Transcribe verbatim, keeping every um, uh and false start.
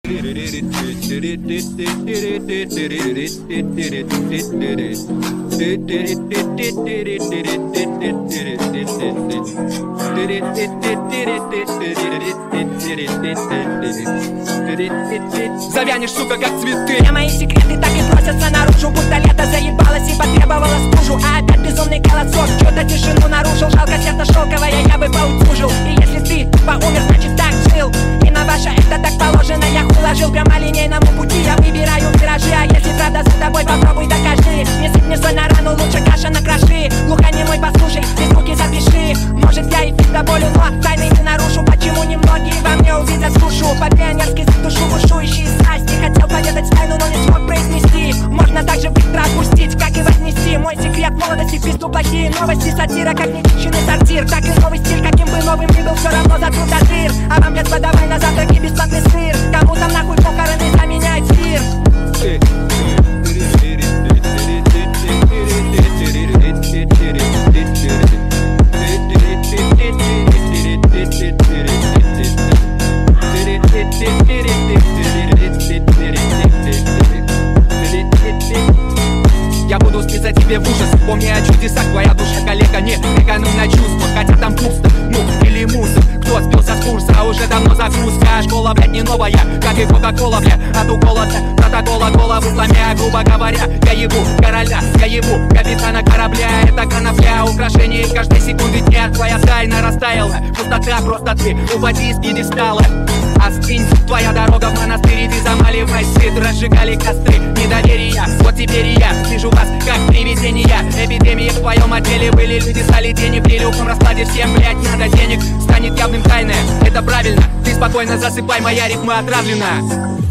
Завянешь, сука, как цветы. Все мои секреты так и просятся наружу, будто лето заебалось и потребовало стужу. А опять безумный голосок чью-то тишину нарушил. Жалко, сердце шелковое, я бы поутюжил. И если ты поумер, значит так жил. И на ваше это так положено, я уложил. Прямолинейному пути я выбираю виражи. А если правда за тобой, попробуй докажи. Не сыпь соль на рану, лучше каша на кроши. Глухонемой послушай, без звуки запиши. Может я и фиг до болю, но тайны не нарушу. Почему немногие во мне увидят душу? По-пионерски с душу бушующие страсти. Хотел поведать тайну, но не смог произнести. Можно так же быстро отпустить, как и вознести. Мой секрет молодости, пизду плохие новости. Сатира, как нечищенный сортир. Так и новый стиль, каким бы новым ни был, все равно затрут до дыр. А вам, блядь, подавай на завтраки бесплатный сыр. Кому там нахуй похороны заменяет мир? Я буду спиться тебе в ужас. Помни о чудесах, твоя душа коллега не экономь на чувства, хотя там пусто, ну или мусор. Кто сбился с курса, уже давно загрузка. А школа, блядь, не новая, как и кока-кола, бля. От укола протокола голову сломя. Грубо говоря, я ебу короля, я ебу капитана корабля. Это конопля, украшение каждой секунды дня. Твоя тайна растаяла, пустота, просто ты упади с пьедестала. Остынь, твоя дорога в монастырь, ты замаливай свет. Разжигали костры недоверия, вот теперь и я вижу вас как привидения. Эпидемии в твоем отделе были, люди стали денег. При легком раскладе всем, блядь, надо денег. Станет явным тайное, это правильно. Ты спокойно засыпай, моя рифма отравлена.